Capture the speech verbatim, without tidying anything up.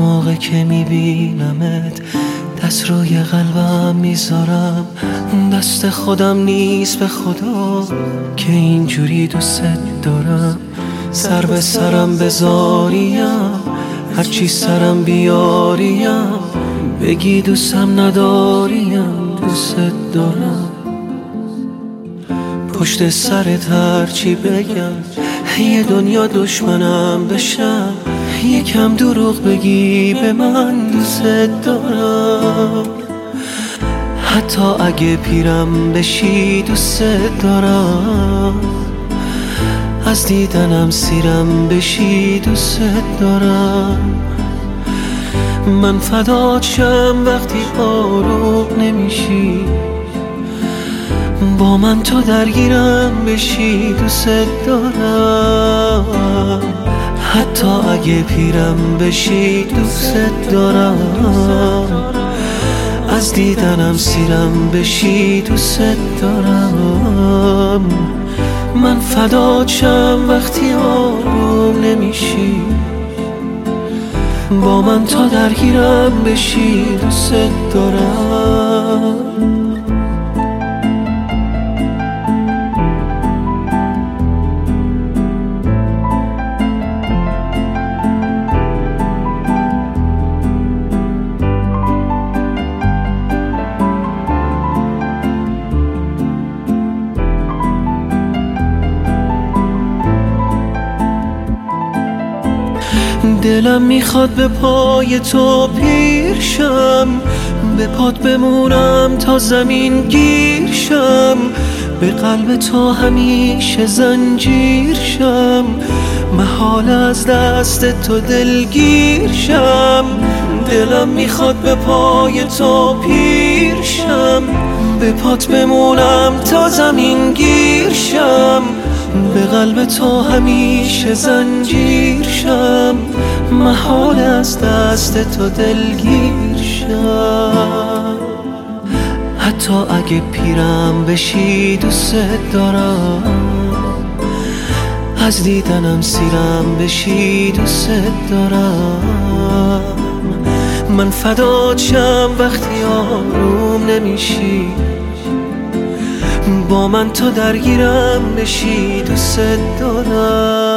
موقع که میبینمت دست روی قلبم میذارم، دست خودم نیست به خدا که اینجوری دوست دارم. سر به سرم بذاریم، هرچی سرم بیاریم، بگی دوستم نداریم، دوست دارم. پشت سرت هرچی بگم یه دنیا دشمنم بشم، یکم دروغ بگی به من دوست دارم. حتی اگه پیرم بشی دوست دارم، از دیدنم سیرم بشی دوست دارم. من فدات شم وقتی آروم نمیشی، با من تو درگیرم بشی دوست دارم. حتی اگه پیرم بشی دوست دارم، از دیدنم سیرم بشی دوست دارم. من فدات شم وقتی آروم نمیشی، با من تا درگیرم بشی دوست دارم. دلم میخواد به پای تو پیر شم، به پات بمونم تا زمین گیر شم، به قلب تو همیشه زنجیر شم، محال از دست تو دلگیر شم. دلم میخواد به پای تو پیر شم، به پات بمونم تا زمین گیر شم، به قلب تو همیشه زنجیر شم، محال از دست تو دلگیر شم. حتی اگه پیرم بشی دوست دارم، از دیدنم سیرم بشی دوست دارم. من فدات شم وقتی آروم نمیشی، با من تو درگیرم بشی دوست دارم.